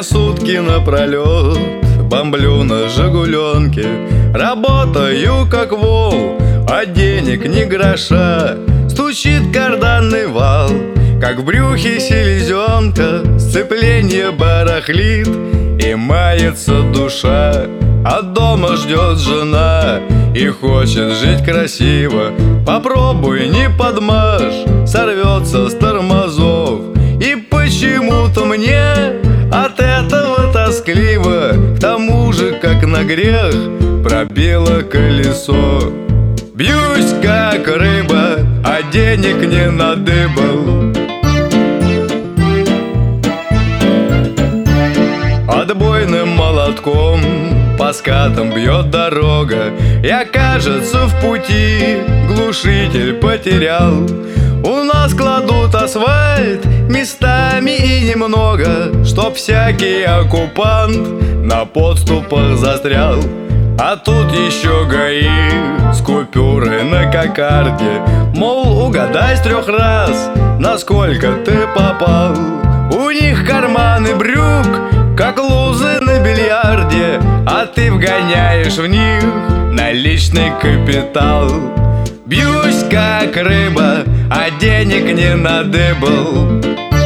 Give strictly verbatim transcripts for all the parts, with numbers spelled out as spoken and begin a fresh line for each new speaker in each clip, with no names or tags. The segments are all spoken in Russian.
Я сутки напролет бомблю на «Жигуленке», работаю как вол, а денег ни гроша. Стучит карданный вал, как в брюхе селезенка, сцепление барахлит и мается душа. А дома ждет жена и хочет жить красиво. Попробуй, не подмажь, сорвется с тормозов. И почему-то мне от этого тоскливо, к тому же, как на грех, пробило колесо. Бьюсь, как рыба, а денег не надыбал. Отбойным молотком по скатам бьет дорога. Я, кажется, в пути глушитель потерял. У нас кладут асфальт местами и немного, чтоб всякий оккупант на подступах застрял. А тут еще ГАИ с купюрой на кокарде, мол, угадай с трех раз, насколько ты попал. У них карманы брюк, как лузы на бильярде, а ты вгоняешь в них наличный капитал. Бьюсь, как рыба, а денег не надыбал.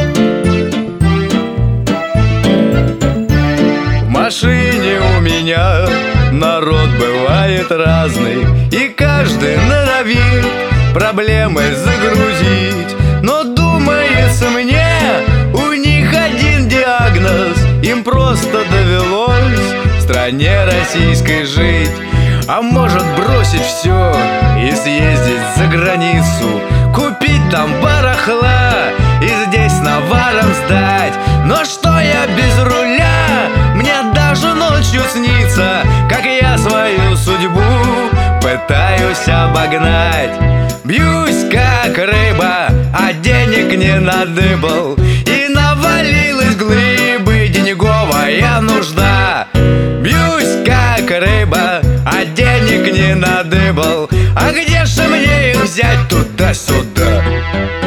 В машине у меня народ бывает разный, и каждый норовит проблемы загрузить. Но думается мне, у них один диагноз: им просто довелось в стране российской жить. А может бросить все и съездить за границу, купить там барахла и здесь наваром сдать. Но что я без руля? Мне даже ночью снится, как я свою судьбу пытаюсь обогнать. Бьюсь, как рыба, а денег не надыбал, и навалилась глыбы денеговая нужда. Бьюсь, как рыба, а денег не надыбал, а где же мне их взять туда-сюда?